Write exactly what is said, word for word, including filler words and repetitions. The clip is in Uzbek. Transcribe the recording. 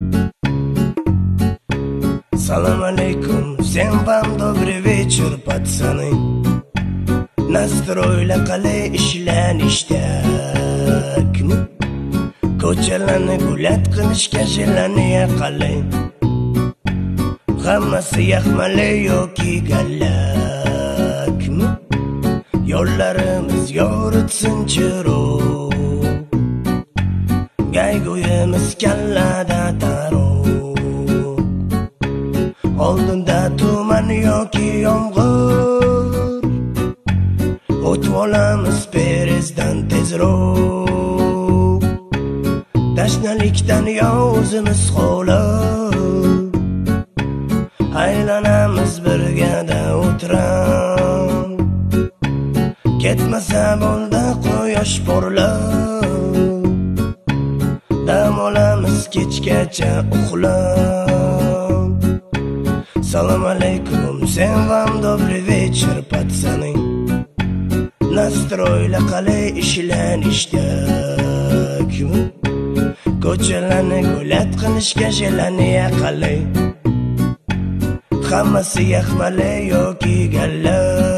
Салам алейкум, всем вам добрый вечер, пацаны. Настройla qalay ishlanishda, ko'chalarni gullat qilishga jelaniya qalay. Hammasi yaxmalay yoki gallakmi, yo'llarimiz yoritsin chiroq, gayguyimiz kallada taroq. Oldinda tuman yoki yomg'ir, o'tib olamiz perezdan tezroq. Tashnalikdan yo o'zimiz xo'lab, aylanamiz birgada o'tirib. Ketmasa bo'ldi quyosh porlab, dam olamiz kechgacha uxlab. Салам алейкум, всем вам добрый вечер, пацаны. Настройla qalay ishlanishda, ko'chalarni gullat qilishga jelaniya qalay. Hammasi yaxmalay yoki gallak.